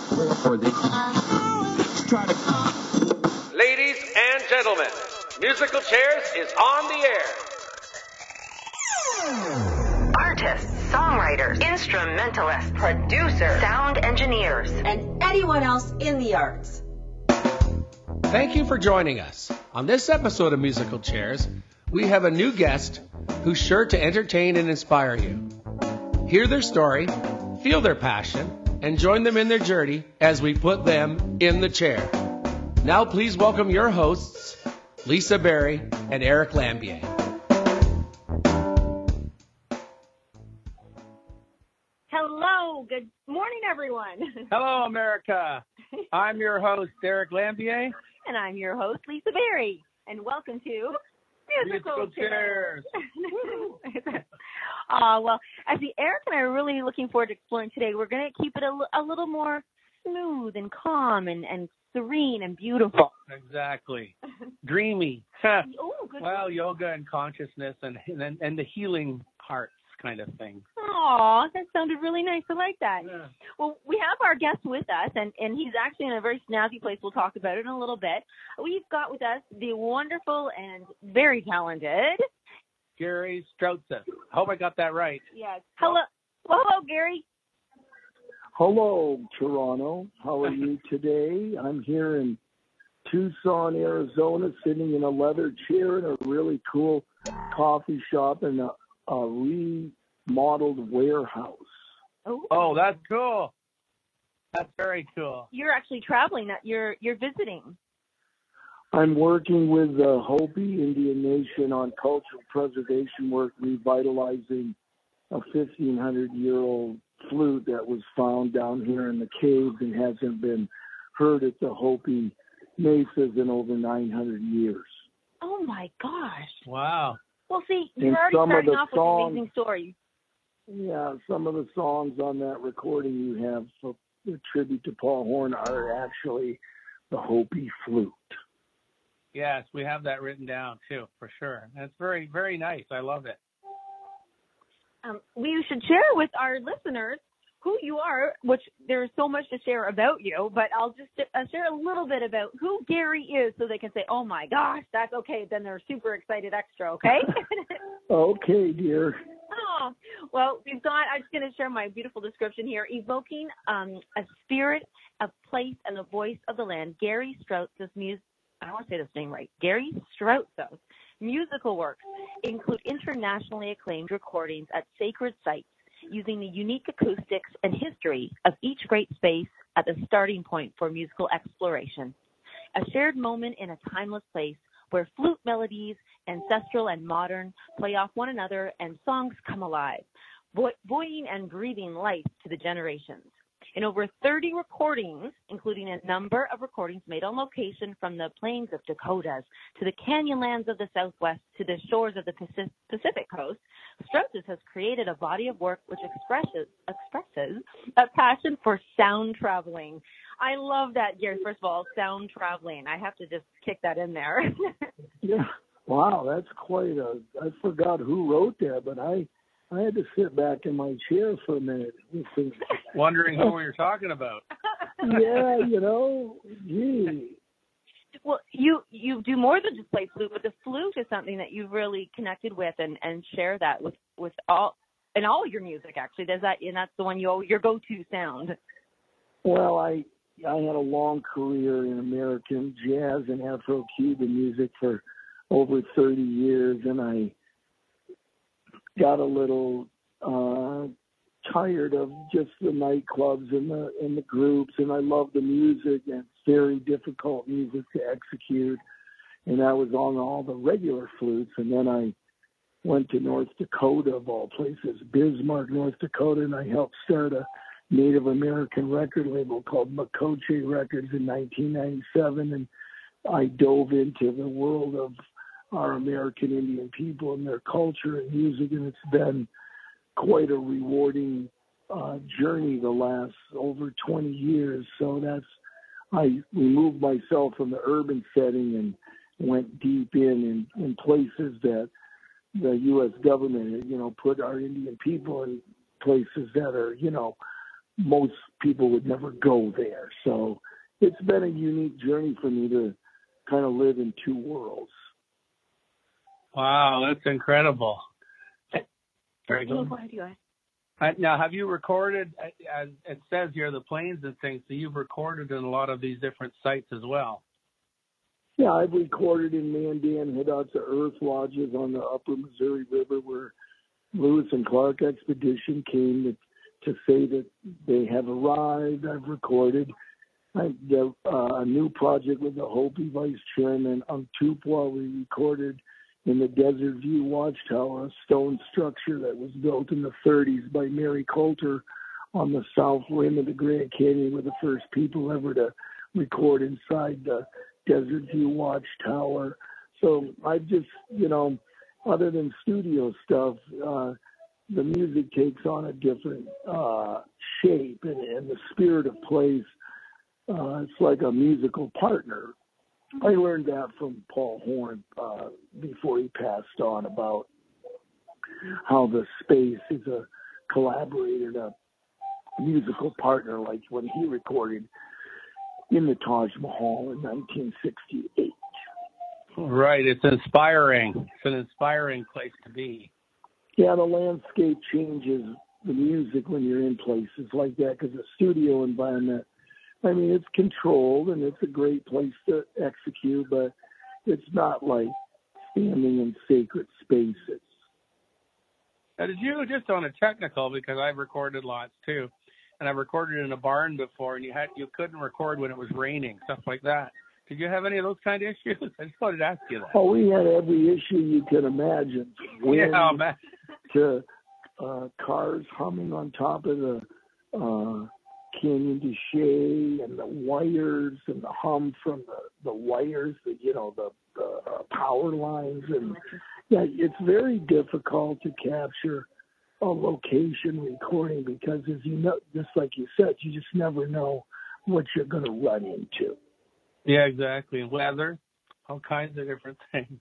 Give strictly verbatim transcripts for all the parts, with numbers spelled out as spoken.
Ladies and gentlemen, Musical Chairs is on the air. Artists, songwriters, instrumentalists, producers, sound engineers, and anyone else in the arts. Thank you for joining us. On this episode of Musical Chairs, we have a new guest who's sure to entertain and inspire you. Hear their story, feel their passion, and join them in their journey as we put them in the chair. Now please welcome your hosts, Lisa Berry and Eric Lambier. Hello, good morning, everyone. Hello, America. I'm your host, Eric Lambier. And I'm your host, Lisa Berry. And welcome to Musical, Musical Chairs. uh, well, actually, Eric and I are really looking forward to exploring today. We're going to keep it a, a little more smooth and calm and, and serene and beautiful. Exactly. Dreamy. Oh, good. Well, yoga and consciousness and, and and the healing hearts kind of thing. Aw, that sounded really nice. I like that. Yeah. Well, we have our guest with us, and, and he's actually in a very snazzy place. We'll talk about it in a little bit. We've got with us the wonderful and very talented Gary Strautzes. I hope I got that right. Yes. Hello. Well, hello, Gary. Hello, Toronto. How are you today? I'm here in Tucson, Arizona, sitting in a leather chair in a really cool coffee shop in a, a remodeled warehouse. Oh. Oh, that's cool. That's very cool. You're actually traveling. You're you're visiting. I'm working with the Hopi Indian Nation on cultural preservation work, revitalizing a fifteen hundred year old flute that was found down here in the caves and hasn't been heard at the Hopi mesas in over nine hundred years. Oh, my gosh. Wow. Well, see, you're And already some of starting the off songs, with an amazing story. Yeah, some of the songs on that recording you have for the tribute to Paul Horn are actually the Hopi flute. Yes, we have that written down, too, for sure. That's very, very nice. I love it. Um, we should share with our listeners who you are, which there's so much to share about you, but I'll just uh, share a little bit about who Gary is so they can say, oh, my gosh, that's okay. Then they're super excited extra, okay? Okay, dear. Oh, well, we've got, I'm just going to share my beautiful description here, evoking um, a spirit, a place, and the voice of the land. Gary Strautzes music. I don't want to say this name right. Gary Strautzes musical works include internationally acclaimed recordings at sacred sites using the unique acoustics and history of each great space at the starting point for musical exploration. A shared moment in a timeless place where flute melodies, ancestral and modern, play off one another and songs come alive, buoying and breathing life to the generations. In over thirty recordings, including a number of recordings made on location from the plains of Dakotas to the canyonlands of the Southwest to the shores of the Pacific coast, Strautzes has created a body of work which expresses expresses a passion for sound traveling. I love that, Gary. First of all, sound traveling. I have to just kick that in there. Yeah. Wow, that's quite a, I forgot who wrote that, but I, I had to sit back in my chair for a minute. Wondering who you're talking about. Yeah, you know, gee. Well, you, you do more than just play flute, but the flute is something that you've really connected with and, and share that with, with all, in all your music, actually. Does that, and that's the one you, your go-to sound. Well, I, I had a long career in American jazz and Afro-Cuban music for over thirty years, and I got a little uh, tired of just the nightclubs and the and the groups, and I love the music, and it's very difficult music to execute. And I was on all the regular flutes, and then I went to North Dakota, of all places, Bismarck, North Dakota, and I helped start a Native American record label called Makoche Records in nineteen ninety-seven, and I dove into the world of our American Indian people and their culture and music, and it's been quite a rewarding uh, journey the last over twenty years. So that's, I removed myself from the urban setting and went deep in, in, in places that the U S government, you know, put our Indian people in places that are, you know, most people would never go there. So it's been a unique journey for me to kind of live in two worlds. Wow, that's incredible. Very good. Go ahead, you guys. Uh, now, have you recorded, as it says here, the planes and things, so you've recorded in a lot of these different sites as well? Yeah, I've recorded in Mandan, hit out to Earth Lodges on the upper Missouri River where Lewis and Clark Expedition came to, to say that they have arrived. I've recorded I did, uh, a new project with the Hopi Vice Chairman on Tupwa. We recorded in the Desert View Watchtower, a stone structure that was built in the thirties by Mary Coulter on the south rim of the Grand Canyon. We're the first people ever to record inside the Desert View Watchtower. So I just, you know, other than studio stuff, uh, the music takes on a different uh, shape, and, and the spirit of place, uh, it's like a musical partner. I learned that from Paul Horn uh, before he passed on, about how the space is a collaborator, a musical partner, like when he recorded in the Taj Mahal in nineteen sixty-eight. Right, it's inspiring. It's an inspiring place to be. Yeah, the landscape changes the music when you're in places like that, because the studio environment, I mean, it's controlled and it's a great place to execute, but it's not like standing in sacred spaces. Now, did you, just on a technical, because I've recorded lots too, and I've recorded in a barn before, and you had you couldn't record when it was raining, stuff like that. Did you have any of those kind of issues? I just wanted to ask you that. Oh, we had every issue you can imagine. Wind yeah, man. to uh, cars humming on top of the uh, Canyon de Chelly, and the wires and the hum from the, the wires, the, you know, the, the uh, power lines. And yeah, it's very difficult to capture a location recording because, as you know, just like you said, you just never know what you're going to run into. Yeah, exactly. Weather, all kinds of different things.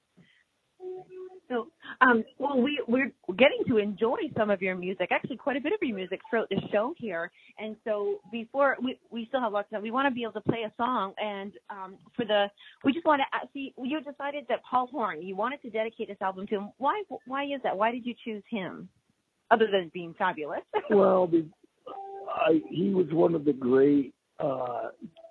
So, um, well, we, we're getting to enjoy some of your music, actually quite a bit of your music throughout the show here. And so before, we, we still have lots of time. We want to be able to play a song. And um, for the, we just want to see, you decided that Paul Horn, you wanted to dedicate this album to him. Why, why is that? Why did you choose him, other than being fabulous? Well, the, I, he was one of the great uh,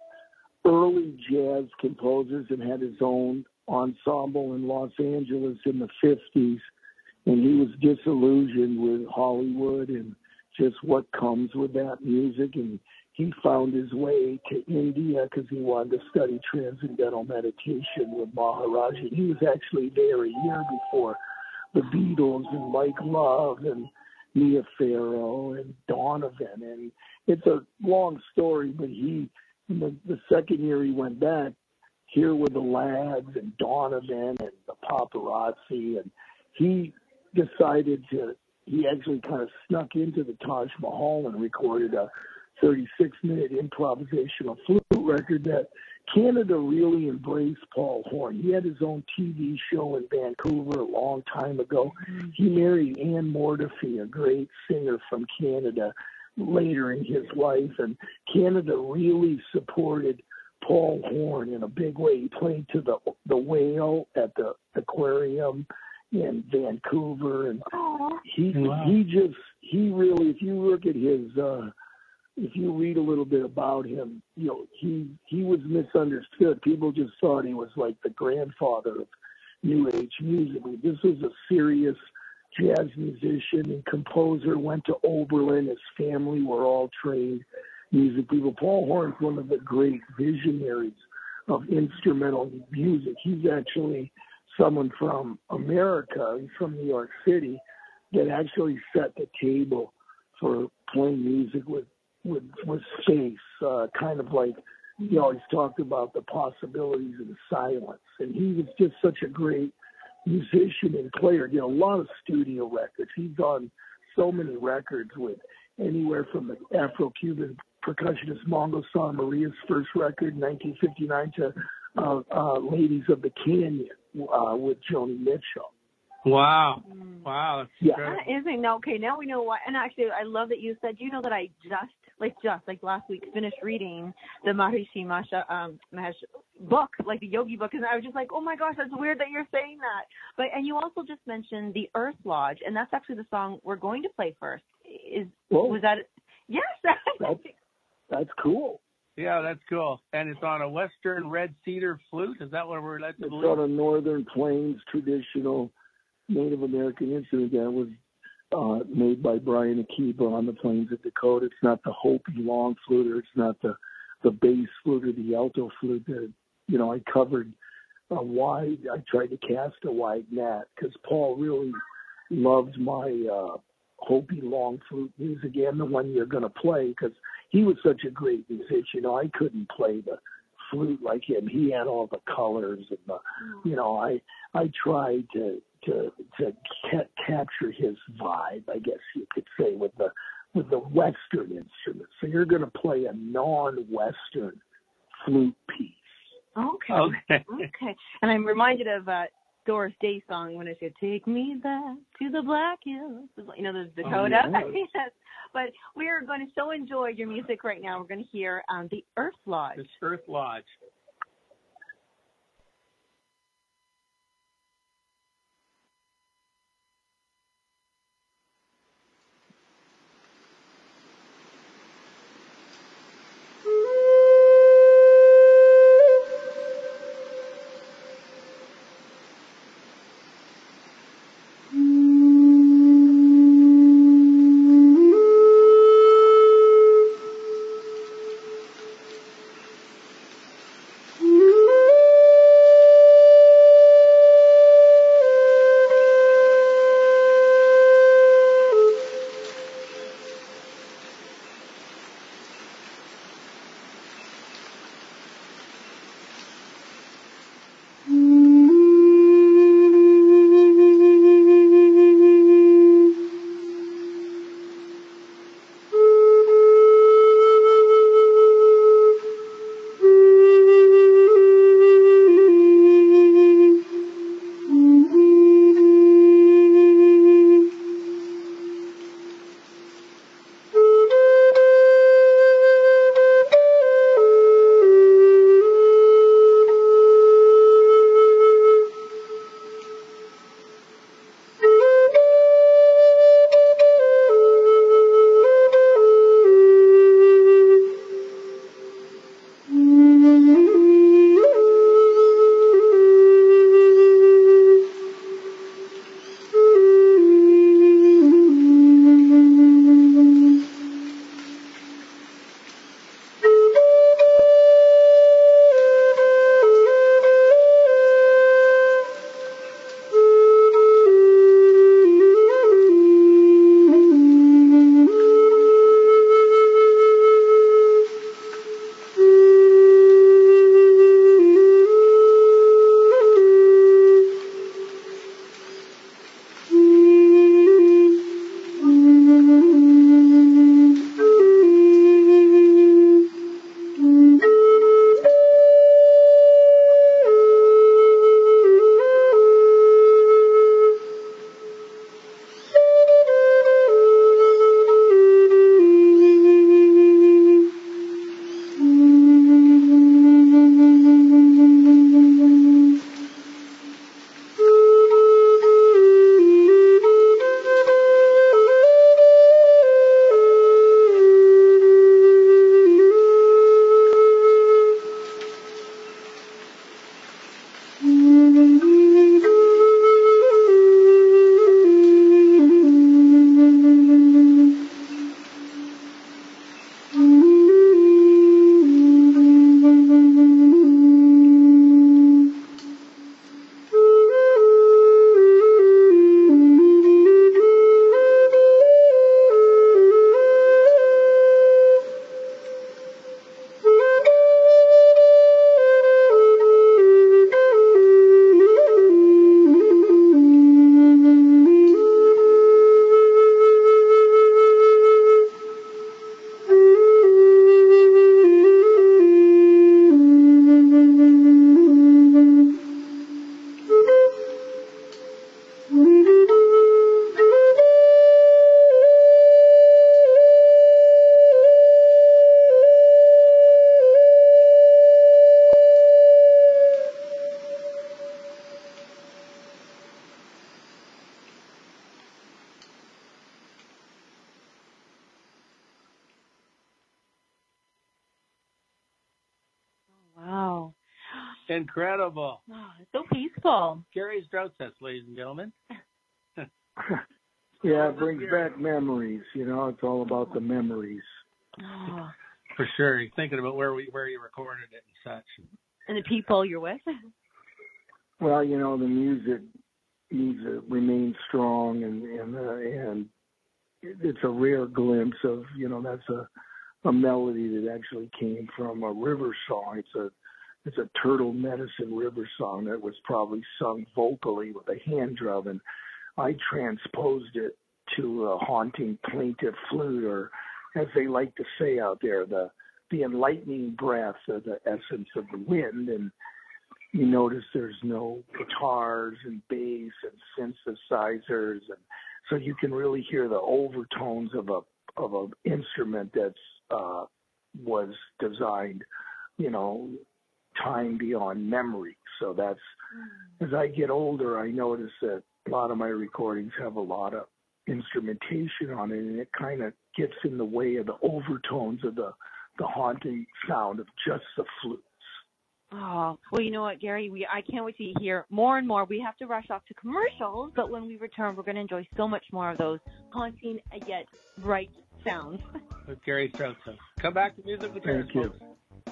early jazz composers and had his own ensemble in Los Angeles in the fifties, and he was disillusioned with Hollywood and just what comes with that music, and he found his way to India because he wanted to study transcendental meditation with Maharaji. He was actually there a year before the Beatles and Mike Love and Mia Farrow and Donovan, and it's a long story, but he In the, the second year he went back, here were the Lags and Donovan and the Paparazzi, and he decided to, he actually kind of snuck into the Taj Mahal and recorded a thirty-six minute improvisational flute record that Canada really embraced Paul Horn. He had his own T V show in Vancouver a long time ago. He married Anne Mortifee, a great singer from Canada, later in his life, and Canada really supported Paul Horn in a big way. He played to the the Whale at the aquarium in Vancouver, and he wow. he just he really, if you look at his uh if you read a little bit about him, you know, he he was misunderstood. People just thought he was like the grandfather of New Age music. This was a serious jazz musician and composer, went to Oberlin. His family were all trained music people. Paul Horn's one of the great visionaries of instrumental music. He's actually someone from America, he's from New York City, that actually set the table for playing music with with, with space, uh, kind of like he always talked about the possibilities of the silence. And he was just such a great musician and player. Did a lot of studio records. He's done so many records with anywhere from the Afro-Cuban percussionist Mongo Santa Maria's first record in nineteen fifty-nine to uh, uh, Ladies of the Canyon uh, with Joni Mitchell. Wow. Wow. That's Yeah. incredible. That isn't okay. Now we know why. And actually, I love that you said. You know that I just like just like last week finished reading the Maharishi Masha um Mahesh book, like the yogi book, and I was just like, oh my gosh, that's weird that you're saying that. But and you also just mentioned the Earth Lodge, and that's actually the song we're going to play first. Is Whoa. was that? Yes. That's, that's cool. Yeah, that's cool. And it's on a Western red cedar flute. Is that what we're led to It's believe? on a Northern Plains traditional Native American instrument that was uh, made by Brian Akiba on the Plains of Dakota. It's not the Hopi long flute, or it's not the the bass flute or the alto flute. That, you know, I covered a wide. I tried to cast a wide net because Paul really loved my uh, Hopi long flute music and the one you're going to play, because he was such a great musician. You know, I couldn't play the flute like him. He had all the colors and the, you know, I I tried to to to ca- capture his vibe, I guess you could say, with the with the Western instruments. So you're going to play a non-Western flute piece. Okay. Okay. Okay. And I'm reminded of uh, Doris Day song when it said, "Take me back to the Black Hills." You know, the Dakota. Oh, yeah. Yes. But we are going to so enjoy your music right now. We're going to hear um, the Earth Lodge. This Earth Lodge. Incredible. Oh, it's so peaceful. Gary Strauss, ladies and gentlemen. Yeah, it brings back memories. You know, it's all about the memories. Oh. For sure. You're thinking about where we where you recorded it and such. And the people you're with. Well, you know, the music needs to remain strong, and and uh, and it's a rare glimpse of, you know, that's a a melody that actually came from a river song. It's a it's a Turtle Medicine river song that was probably sung vocally with a hand drum, and I transposed it to a haunting plaintive flute, or as they like to say out there, the the enlightening breath of the essence of the wind. And you notice there's no guitars and bass and synthesizers, and so you can really hear the overtones of a of an instrument that's uh, was designed, you know, time beyond memory. So that's, as I get older, I notice that a lot of my recordings have a lot of instrumentation on it, and it kind of gets in the way of the overtones of the, the haunting sound of just the flutes. Oh, well, you know what, Gary? We I can't wait to hear more and more. We have to rush off to commercials, but when we return, we're going to enjoy so much more of those haunting yet bright sounds. With Gary Strauss. Come back to Musical Chairs, Thank you. folks.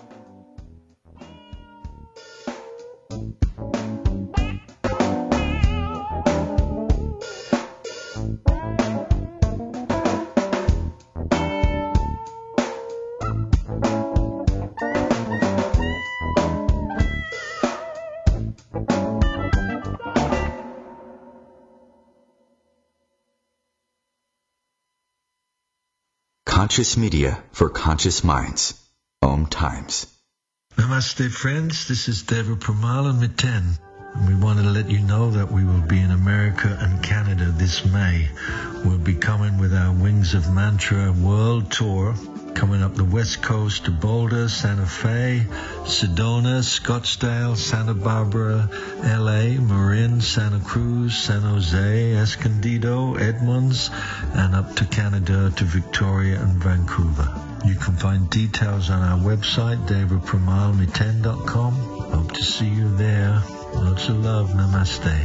Conscious media for conscious minds. Om Times. Namaste, friends. This is Deva Pramala Miten. And we want to let you know that we will be in America and Canada this May. We'll be coming with our Wings of Mantra World Tour, coming up the West Coast to Boulder, Santa Fe, Sedona, Scottsdale, Santa Barbara, L A, Marin, Santa Cruz, San Jose, Escondido, Edmonds, and up to Canada to Victoria and Vancouver. You can find details on our website, deva pramal miten dot com. Hope to see you there. Lots of love. Namaste.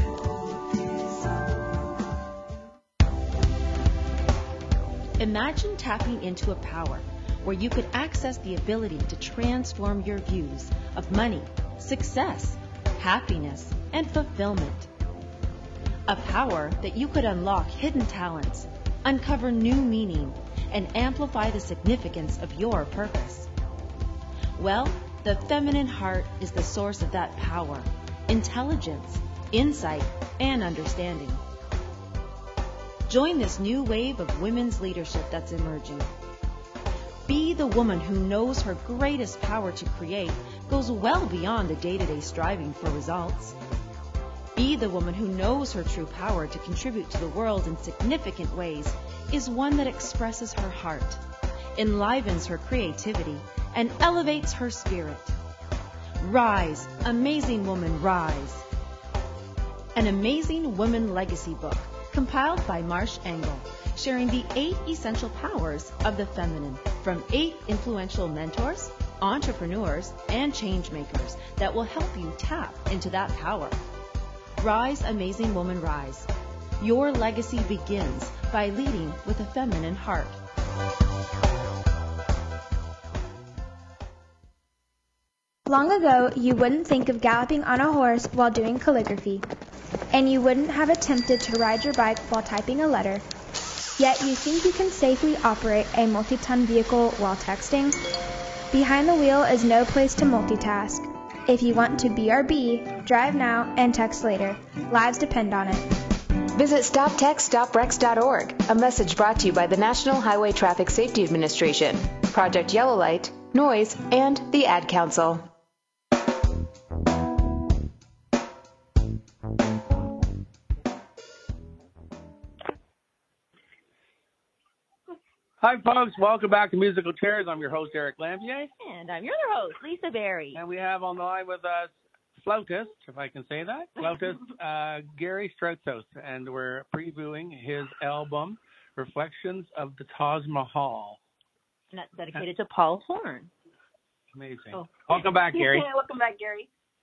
Imagine tapping into a power where you could access the ability to transform your views of money, success, happiness, and fulfillment. A power that you could unlock hidden talents, uncover new meaning, and amplify the significance of your purpose. Well, the feminine heart is the source of that power, intelligence, insight, and understanding. Join this new wave of women's leadership that's emerging. Be the woman who knows her greatest power to create goes well beyond the day-to-day striving for results. Be the woman who knows her true power to contribute to the world in significant ways is one that expresses her heart, enlivens her creativity, and elevates her spirit. Rise, amazing woman, rise. An Amazing Woman Legacy book compiled by Marsh Engel, sharing the eight essential powers of the feminine from eight influential mentors, entrepreneurs, and change makers that will help you tap into that power. Rise, Amazing Woman, rise. Your legacy begins by leading with a feminine heart. Long ago, you wouldn't think of galloping on a horse while doing calligraphy, and you wouldn't have attempted to ride your bike while typing a letter. Yet you think you can safely operate a multi-ton vehicle while texting? Behind the wheel is no place to multitask. If you want to B R B, drive now and text later. Lives depend on it. Visit stop text stop wrecks dot org, a message brought to you by the National Highway Traffic Safety Administration, Project Yellow Light, Noise, and the Ad Council. Hi, folks. Welcome back to Musical Chairs. I'm your host, Eric Lambier. And I'm your other host, Lisa Berry. And we have on the line with us flautist, if I can say that, flautist uh, Gary Strauss, and we're previewing his album, Reflections of the Taj Mahal. And that's dedicated to Paul Horn. Amazing. Oh. Welcome back, Gary. Welcome back, Gary.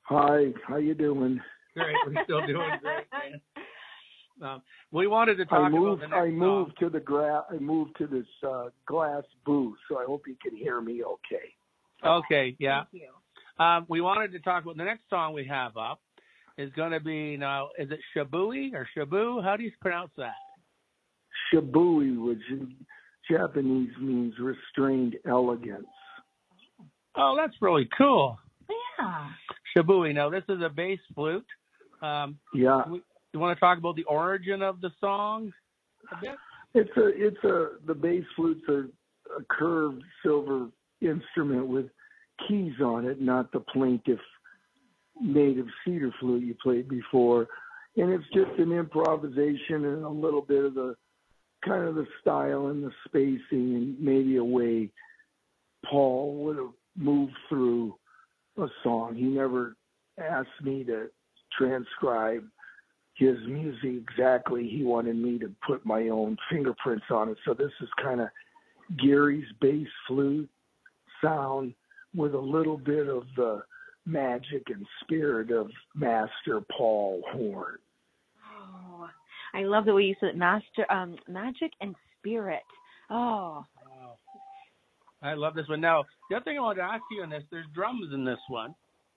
Hi, how you doing? Great, we're still doing great, man. Um, we wanted to talk I moved, about the next I moved song. to the gra- I moved to this uh, glass booth, so I hope you can hear me okay. Okay, yeah. Thank you. Um, we wanted to talk about the next song we have up is going to be now. Is it Shabui or Shabu? How do you pronounce that? Shibui, which in Japanese means restrained elegance. Oh, that's really cool. Yeah. Shabui. Now this is a bass flute. Um, Yeah. we, you want to talk about the origin of the song a bit? It's a, it's a, the bass flute's a, a curved silver instrument with keys on it, not the plaintive native cedar flute you played before. And it's just an improvisation and a little bit of the kind of the style and the spacing and maybe a way Paul would have moved through a song. He never asked me to transcribe his music exactly. He wanted me to put my own fingerprints on it. So this is kind of Gary's bass flute sound with a little bit of the magic and spirit of Master Paul Horn. Oh, I love the way you said master, um, magic and spirit. Oh. Wow. I love this one. Now, the other thing I wanted to ask you on this, there's drums in this one.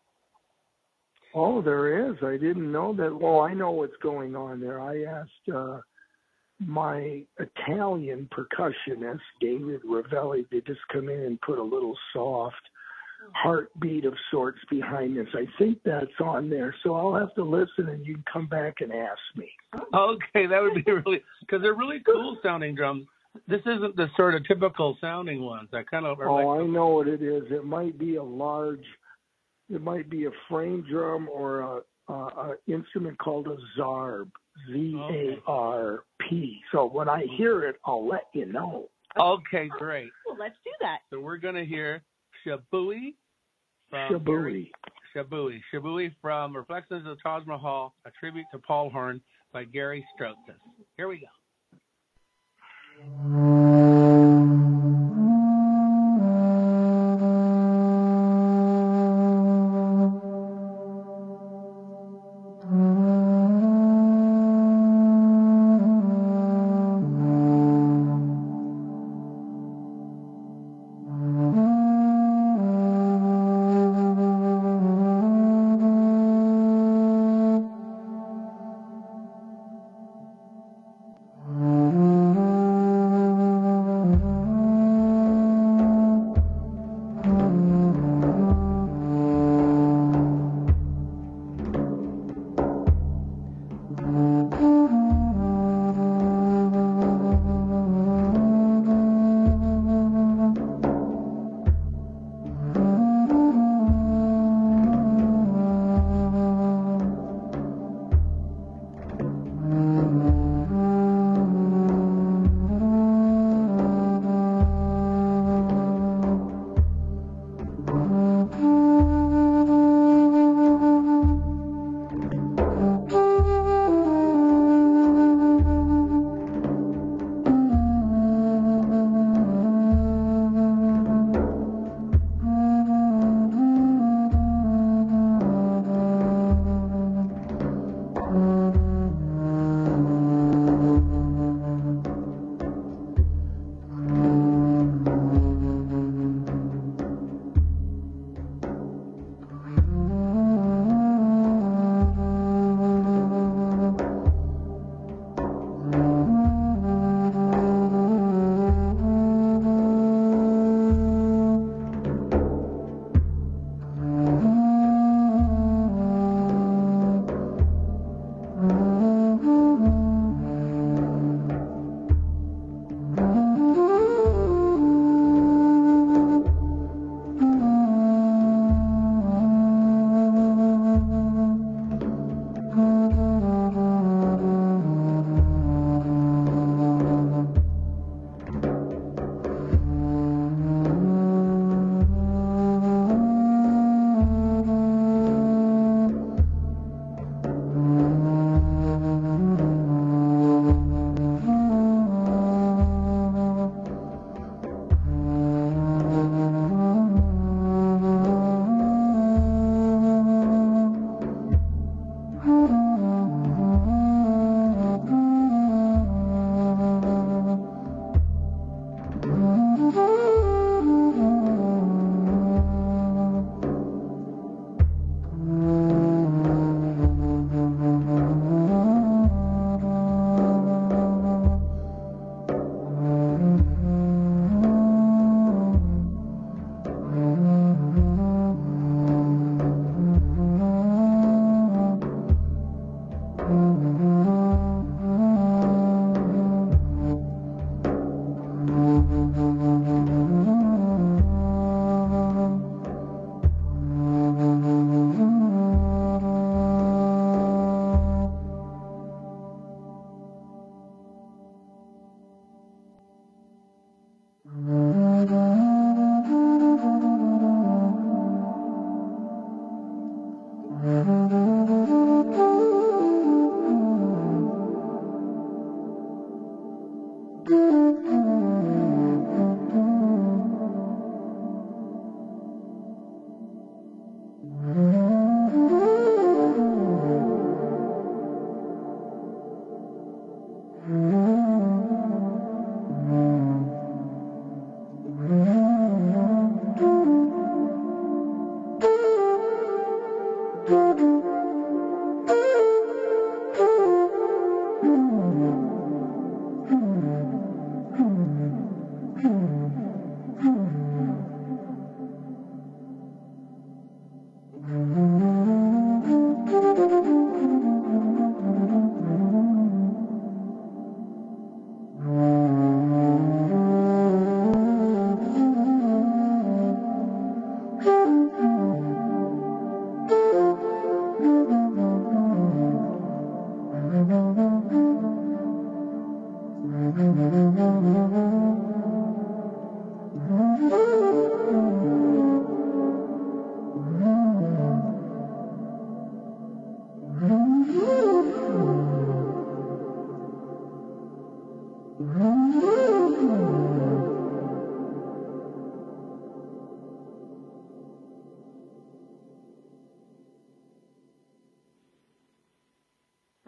Oh, there is. I didn't know that. Well, I know what's going on there. I asked uh, my Italian percussionist, David Ravelli, to just come in and put a little soft heartbeat of sorts behind this. I think that's on there. So I'll have to listen and you can come back and ask me. Okay, that would be really, because they're really cool sounding drums. This isn't the sort of typical sounding ones. I kind of. Oh, like I know what it is. It might be a large, it might be a frame drum or a, a, a instrument called a zarb, Z A R P. So when I hear it, I'll let you know. Okay, great. Well, let's do that. So we're going to hear Shabui. From Shabui. Shabui. Shabui from Reflections of the Taj Mahal, a tribute to Paul Horn by Gary Strauss. Here we go.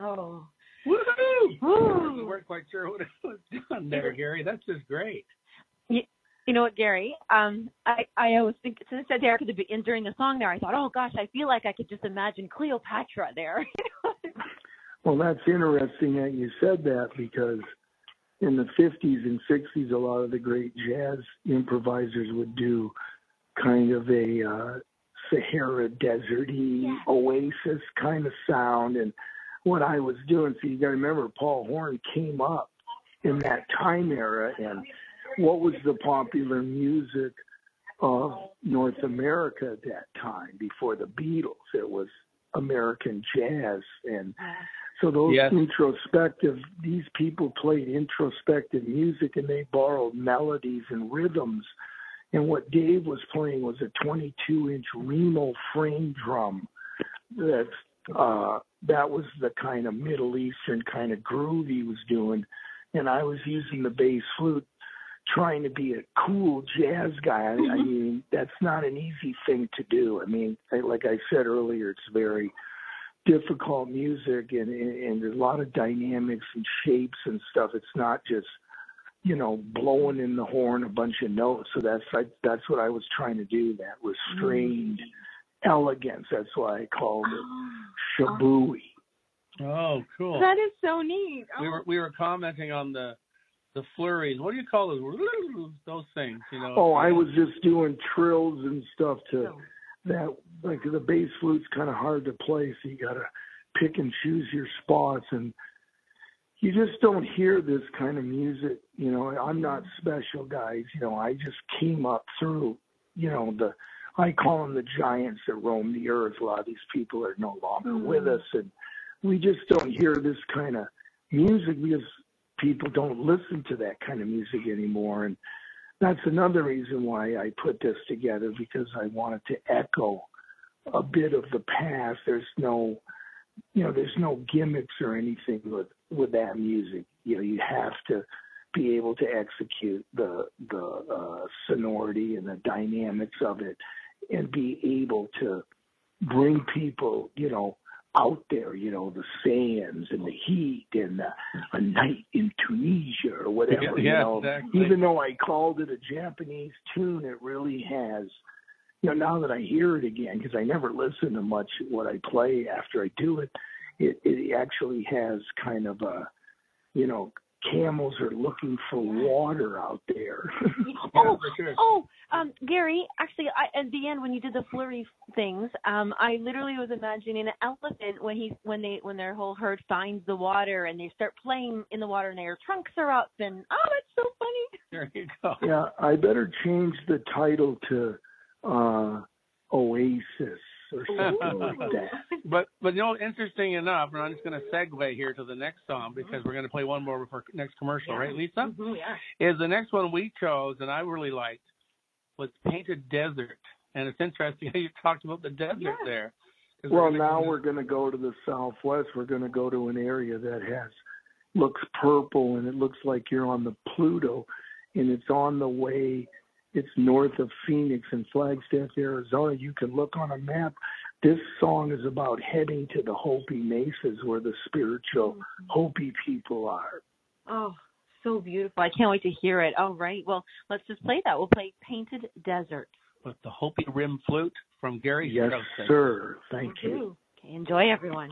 Oh. Woohoo! We weren't quite sure what it was done there, Gary. That's just great. You, you know what, Gary? Um, I, I always think, since I said there, could be, and during the song there, I thought, oh gosh, I feel like I could just imagine Cleopatra there. Well, that's interesting that you said that, because in the fifties and sixties, a lot of the great jazz improvisers would do kind of a uh, Sahara desert-y, yeah. Oasis kind of sound. And what I was doing, so you got to remember, Paul Horn came up in that time era, and what was the popular music of North America at that time before the Beatles? It was American jazz. And so those yes. introspective, these people played introspective music, and they borrowed melodies and rhythms. And what Dave was playing was a twenty-two inch Remo frame drum. That's, uh, that was the kind of Middle Eastern kind of groove he was doing. And I was using the bass flute, trying to be a cool jazz guy. I, I mean, that's not an easy thing to do. I mean, like I said earlier, it's very difficult music, and, and there's a lot of dynamics and shapes and stuff. It's not just, you know, blowing in the horn a bunch of notes. So that's I, that's what I was trying to do, that restrained mm. elegance. That's why I called it Shabooey. Oh, cool. That is so neat. Oh. We were we were commenting on the the flurries. What do you call those? Those things, you know? Oh, I was just doing trills and stuff to oh. that. Like the bass flute's kind of hard to play, so you got to pick and choose your spots, and you just don't hear this kind of music. You know, I'm not special, guys. You know, I just came up through, you know, the, I call them the giants that roam the earth. A lot of these people are no longer mm-hmm. with us, and we just don't hear this kind of music because people don't listen to that kind of music anymore. And that's another reason why I put this together, because I wanted to echo a bit of the past. There's no, you know, there's no gimmicks or anything with, with that music. You know, you have to be able to execute the the uh, sonority and the dynamics of it, and be able to bring people, you know, out there, you know, the sands and the heat and uh, a night in Tunisia or whatever. Yeah, you yeah, know, exactly. Even though I called it a Japanese tune, it really has. You know, now that I hear it again, because I never listen to much what I play after I do it, it, it actually has kind of a, you know, camels are looking for water out there. oh, oh, um, Gary, actually, I, at the end when you did the flurry things, um, I literally was imagining an elephant when he, when they, when their whole herd finds the water and they start playing in the water and their trunks are up, and oh, that's so funny. There you go. Yeah, I better change the title to uh, Oasis or something like that. But but you know, interesting enough, and I'm just going to segue here to the next song, because mm-hmm. we're going to play one more before next commercial, yeah. right, Lisa? Mm-hmm, yeah. Is the next one we chose, and I really liked, was Painted Desert. And it's interesting how you talked about the desert yeah. there. Well, we're now we're going to go to the Southwest. We're going to go to an area that has looks purple, and it looks like you're on the Pluto, and it's on the way. It's north of Phoenix in Flagstaff, Arizona. You can look on a map. This song is about heading to the Hopi Mesas, where the spiritual mm-hmm. Hopi people are. Oh, so beautiful. I can't wait to hear it. All right. Well, let's just play that. We'll play Painted Desert. With the Hopi Rim Flute from Gary Yes, Strauss. sir. Thank you. Okay, enjoy, everyone.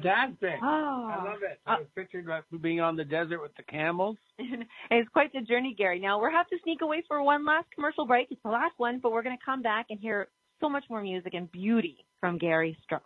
fantastic. Oh. I love it. I was pictured being on the desert with the camels. It's quite the journey, Gary. Now, we'll have to sneak away for one last commercial break. It's the last one, but we're going to come back and hear so much more music and beauty from Gary Strauss.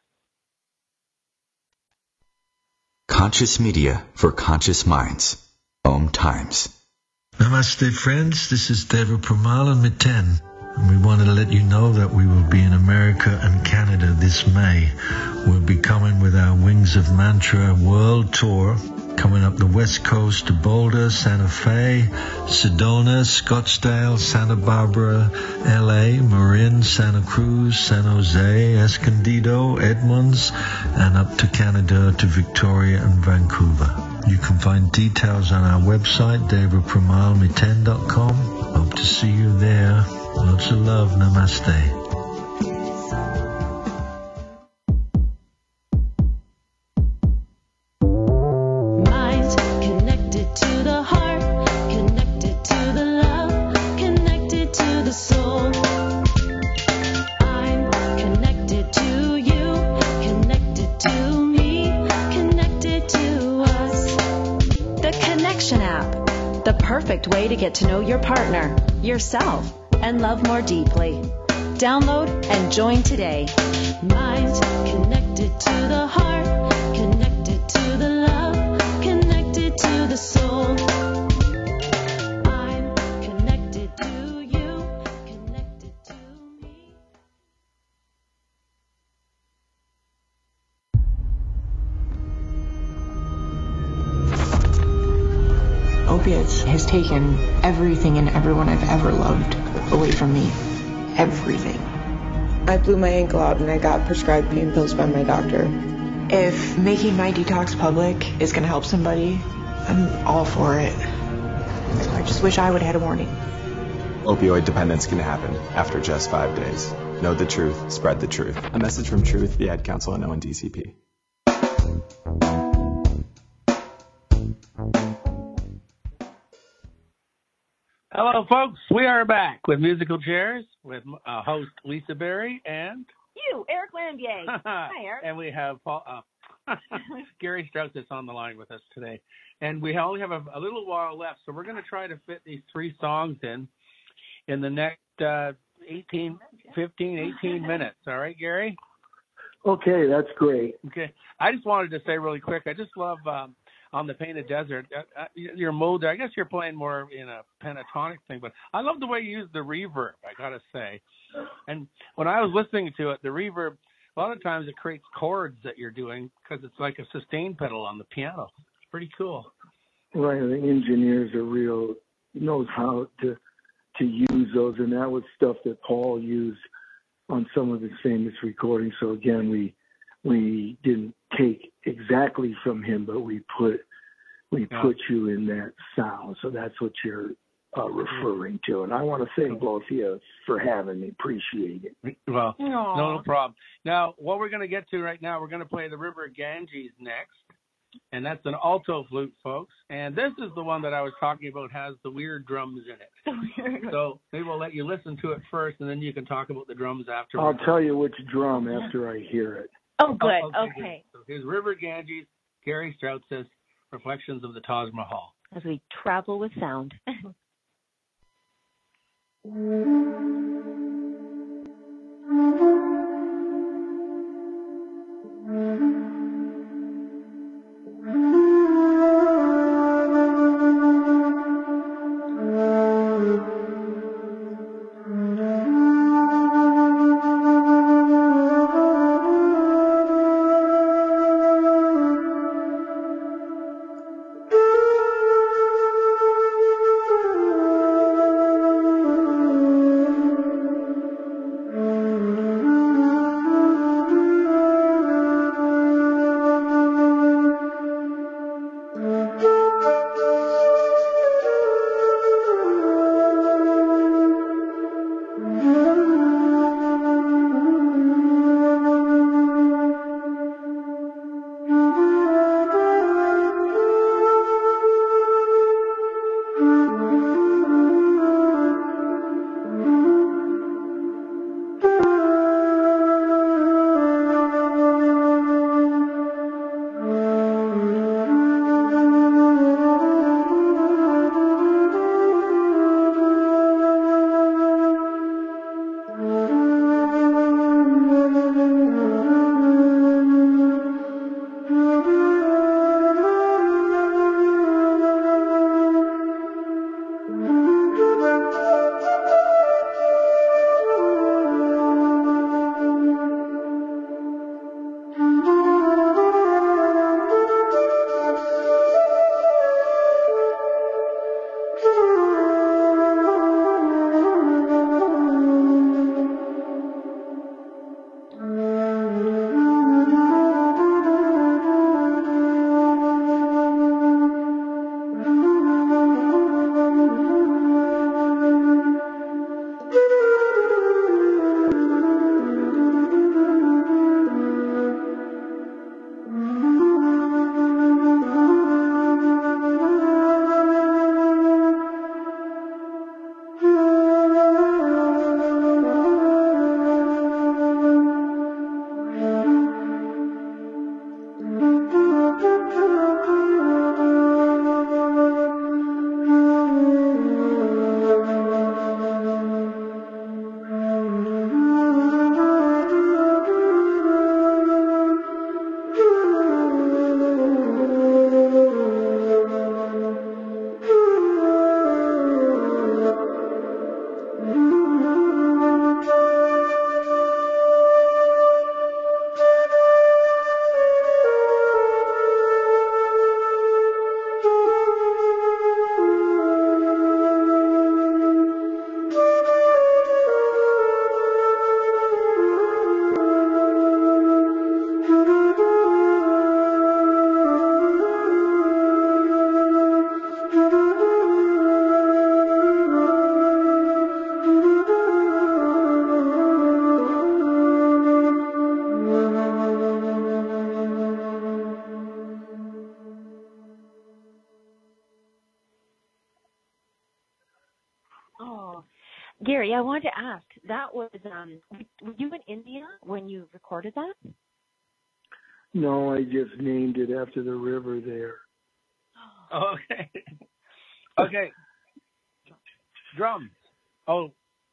Conscious Media for Conscious Minds. Om Times. Namaste, friends. This is Deva Pramalan Miten. And we wanted to let you know that we will be in America and Canada this May. We'll be coming with our Wings of Mantra World Tour, coming up the West Coast to Boulder, Santa Fe, Sedona, Scottsdale, Santa Barbara, L A, Marin, Santa Cruz, San Jose, Escondido, Edmonds, and up to Canada to Victoria and Vancouver. You can find details on our website, deva pramal miten dot com. Hope to see you there. Lots of love. Namaste. Way to get to know your partner, yourself, and love more deeply. Download and join today. Mind connected to the heart, connected to the love, connected to the soul. I'm connected to you, connected to me. Opiates has taken everything and everyone I've ever loved away from me. Everything. I blew my ankle out and I got prescribed pain pills by my doctor. If making my detox public is going to help somebody, I'm all for it. So I just wish I would have had a warning. Opioid dependence can happen after just five days. Know the truth, spread the truth. A message from Truth, the Ad Council, and O N D C P. Hello, folks. We are back with Musical Chairs with uh, host Lisa Berry and you, Eric Lambier. Hi, Eric. And we have Paul, uh, Gary Strauss is on the line with us today. And we only have a, a little while left, so we're going to try to fit these three songs in in the next uh, eighteen, fifteen, eighteen minutes. All right, Gary? Okay, that's great. Okay. I just wanted to say really quick, I just love um, On the Painted Desert, uh, uh, your mode, I guess you're playing more in a pentatonic thing, but I love the way you use the reverb, I got to say. And when I was listening to it, the reverb, a lot of times it creates chords that you're doing because it's like a sustain pedal on the piano. It's pretty cool. Right, the engineers are real, knows how to to use those, and that was stuff that Paul used on some of his famous recordings. So again, we we didn't take exactly from him, but we put we yeah. put you in that sound. So that's what you're uh, referring to. And I want to thank both of you for having me. Appreciate it. Well, no, no problem. Now, what we're going to get to right now, we're going to play the River Ganges next. And that's an alto flute, folks. And this is the one that I was talking about, has the weird drums in it. So maybe we'll let you listen to it first, and then you can talk about the drums afterwards. I'll tell you which drum after I hear it. Oh, good. Oh, okay. okay. So here's River Ganges, Gary Strauss' Reflections of the Taj Mahal. As we travel with sound. Mm-hmm. Oh, Gary, I wanted to ask. That was um, were you in India when you recorded that? No, I just named it after the river there. Okay. Okay. Drums. Oh.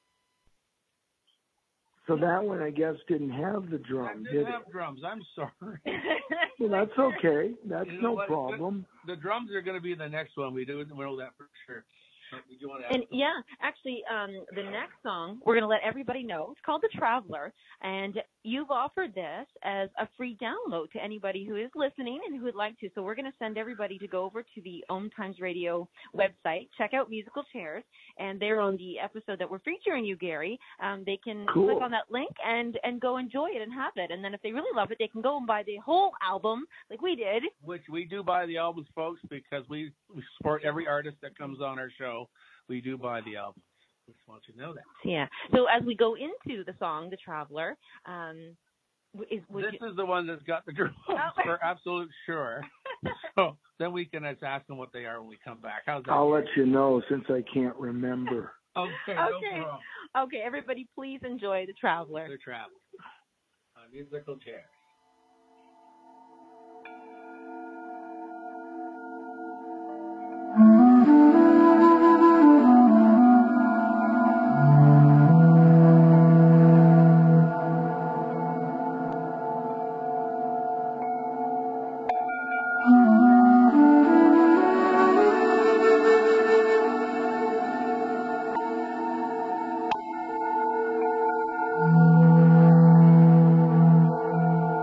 So that one, I guess, didn't have the drum, I did didn't have it? drums. I'm sorry. Well, that's okay. That's You know no what? problem. The drums are going to be the next one. We do know that for sure. Did you want to And yeah, actually, um, the next song we're going to let everybody know. It's called "The Traveler," and you've offered this as a free download to anybody who is listening and who would like to. So we're going to send everybody to go over to the Om Times Radio website, check out Musical Chairs, and there on the episode that we're featuring you, Gary, um, they can Cool. click on that link and and go enjoy it and have it. And then if they really love it, they can go and buy the whole album like we did. Which we do buy the albums, folks, because we, we support every artist that comes on our show. We do buy the albums. Just want you to know that. Yeah. So as we go into the song, "The Traveler," um, is would This you... is the one that's got the drums Oh. for absolute sure. So then we can just ask them what they are when we come back. How's that? I'll let you know since I can't remember. Okay. Okay. No problem. Okay, everybody, please enjoy "The Traveler." The Traveler on Musical Chairs. Thank you.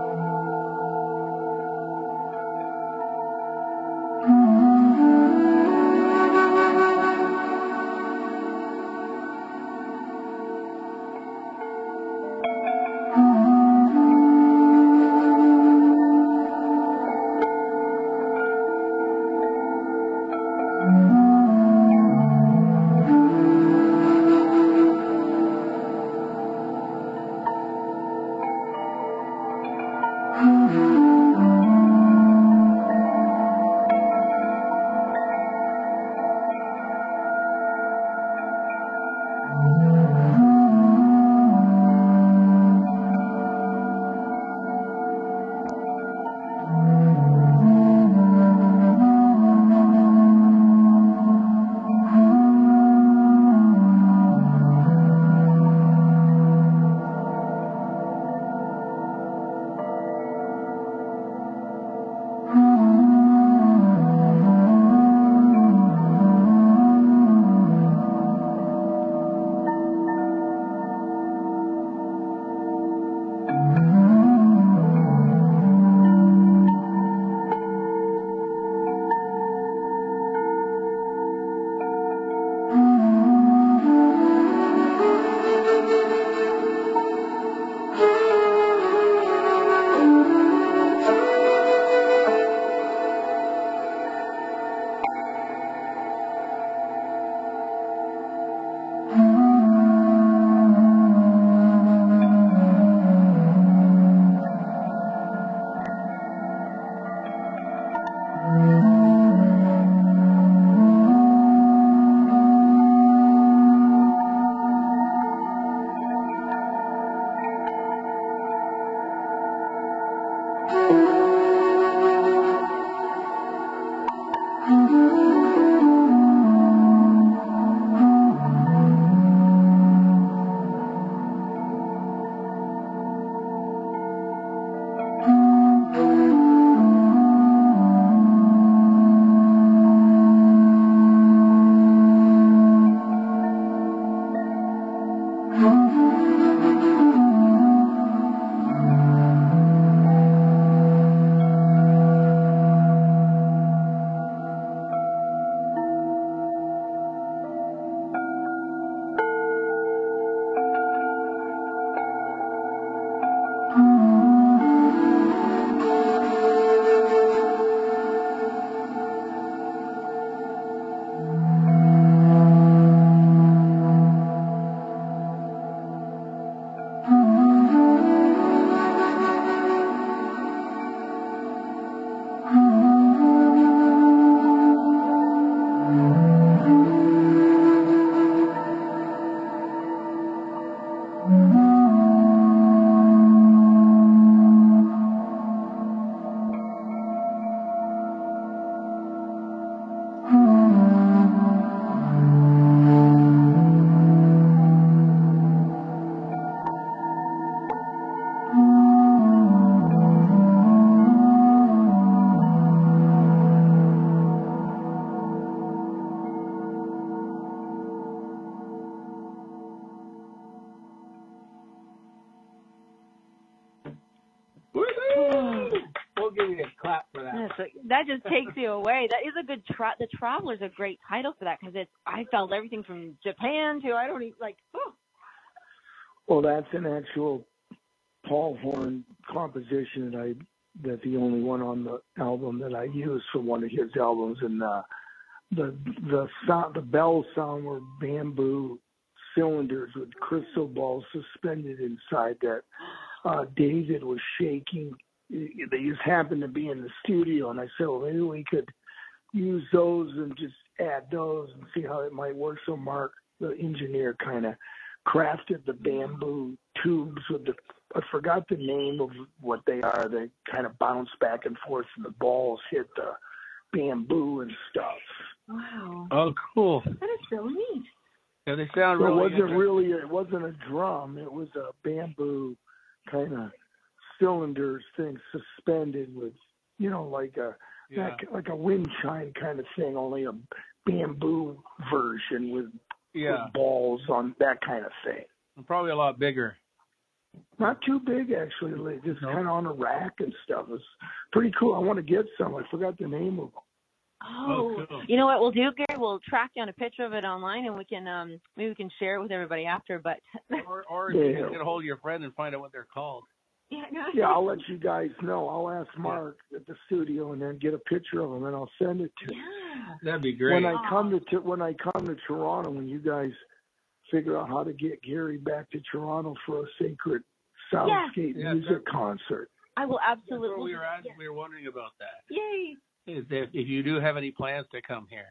like, that just takes you away. That is a good tra- the Traveler's a great title for that because it's I felt everything from Japan to I don't even like. Oh. Well, that's an actual Paul Horn composition that I that the only one on the album that I used for one of his albums, and uh, the the sound the bells sound were bamboo cylinders with crystal balls suspended inside that uh, David was shaking. They just happened to be in the studio, and I said, well, maybe we could use those and just add those and see how it might work. So Mark, the engineer, kind of crafted the bamboo tubes with the, I forgot the name of what they are. They kind of bounce back and forth, and the balls hit the bamboo and stuff. Wow. Oh, cool. That is so neat. Yeah, they sound So really. it wasn't really. It wasn't a drum. It was a bamboo kind of cylinders thing suspended with, you know, like a Yeah. like, like a wind chime kind of thing, only a bamboo version with, Yeah. with balls on that kind of thing. Probably a lot bigger. Not too big, actually. Like just Nope. kind of on a rack and stuff. It's pretty cool. I want to get some. I forgot the name of them. Oh, Oh, cool. you know what we'll do, Gary? We'll track down a picture of it online, and we can um maybe we can share it with everybody after. But Or, or Yeah. you can get a hold of your friend and find out what they're called. yeah, no. Yeah, I'll let you guys know. I'll ask Mark at the studio and then get a picture of them, and I'll send it to you. Yeah. That'd be great. When I come to t- when I come to Toronto, when you guys figure out how to get Gary back to Toronto for a sacred soundscape Yeah, music sure. concert. I will That's absolutely. what we were at, yeah. we were wondering about that. Yay! Is if, if you do have any plans to come here.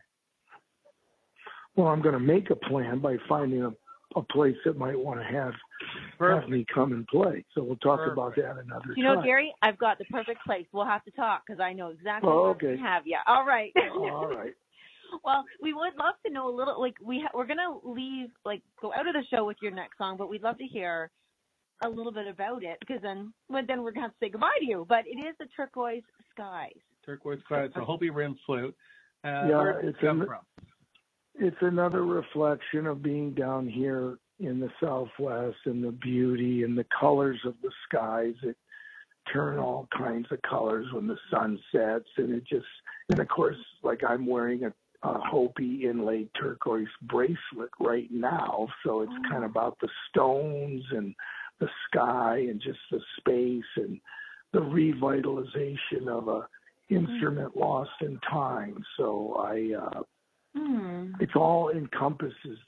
Well, I'm going to make a plan by finding a, a place that might want to have have me come and play. So we'll talk Perfect. about that another You know, time. Gary, I've got the perfect place. We'll have to talk because I know exactly Oh, where okay. we have you. All right. All right. Well, we would love to know a little. Like we ha- we're gonna leave, like go out of the show with your next song, but we'd love to hear a little bit about it because then, well, then we're gonna have to say goodbye to you. But it is the Turquoise Skies. Turquoise Cloud. It's a Hopi rim flute. Uh, Yeah, where did it it's come an- from? It's another reflection of being down here in the Southwest and the beauty and the colors of the skies. It turn all kinds of colors when the sun sets, and it just, and of course, like I'm wearing a, a Hopi inlaid turquoise bracelet right now, so it's kind of about the stones and the sky and just the space and the revitalization of a instrument lost in time. So I, uh, Hmm. it all encompasses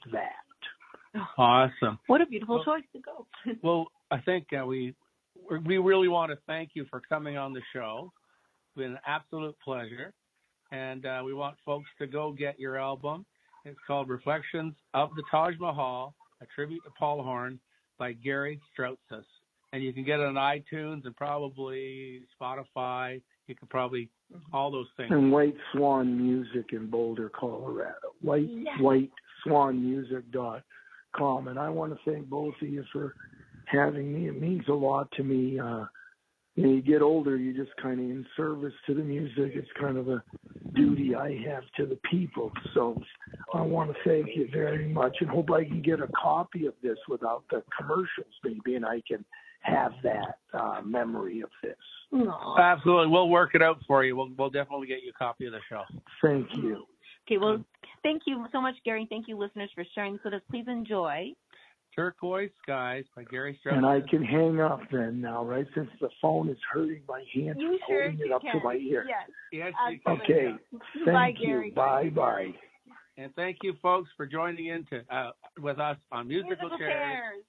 that. Awesome. What a beautiful Well- choice to go. Well, I think uh, we we really want to thank you for coming on the show. It's been an absolute pleasure. And uh, we want folks to go get your album. It's called Reflections of the Taj Mahal, a tribute to Paul Horn by Gary Strautzes. And you can get it on iTunes and probably Spotify. You can probably, all those things. And White Swan Music in Boulder, Colorado. White Yes. white swan music dot com. And I want to thank both of you for having me. It means a lot to me. Uh, when you get older, you just kind of in service to the music. It's kind of a duty I have to the people. So I want to thank you very much and hope I can get a copy of this without the commercials maybe, and I can have that uh, memory of this. Absolutely. We'll work it out for you. We'll, we'll definitely get you a copy of the show. Thank you. Okay, well, thank you so much, Gary. Thank you, listeners, for sharing this with us. Please enjoy. Turquoise Skies by Gary Strautzes. And I can hang up then now, right? Since the phone is hurting my hand, You sure holding it you up can. to my ear. Yes. Yes, you can. Okay. Thank Bye, you. Gary. Bye bye. And thank you, folks, for joining in to, uh, with us on Musical, Musical Chairs. chairs.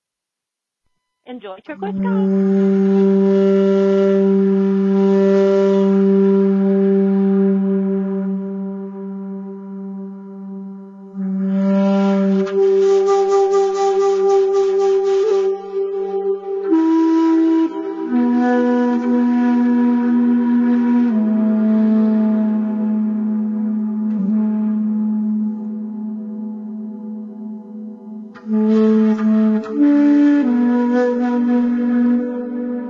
Enjoy Turquoise Skies. Thank you.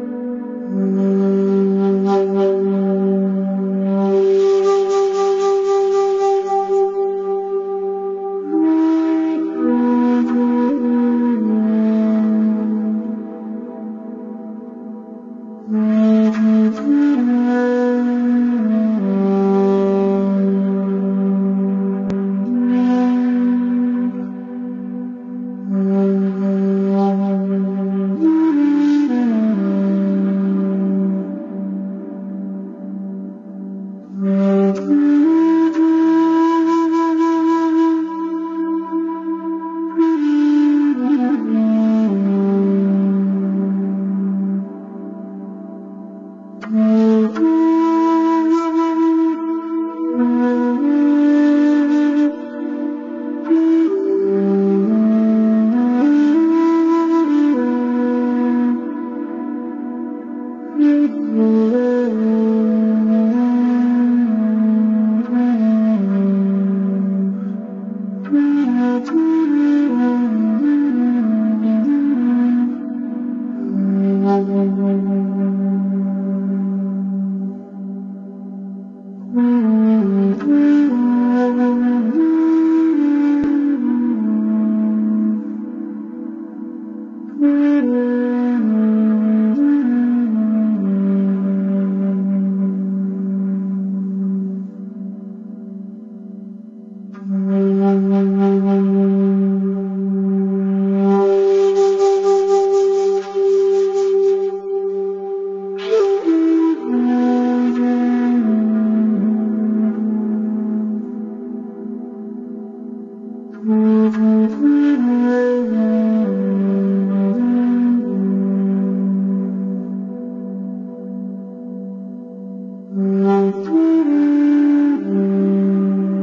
Mm-hmm.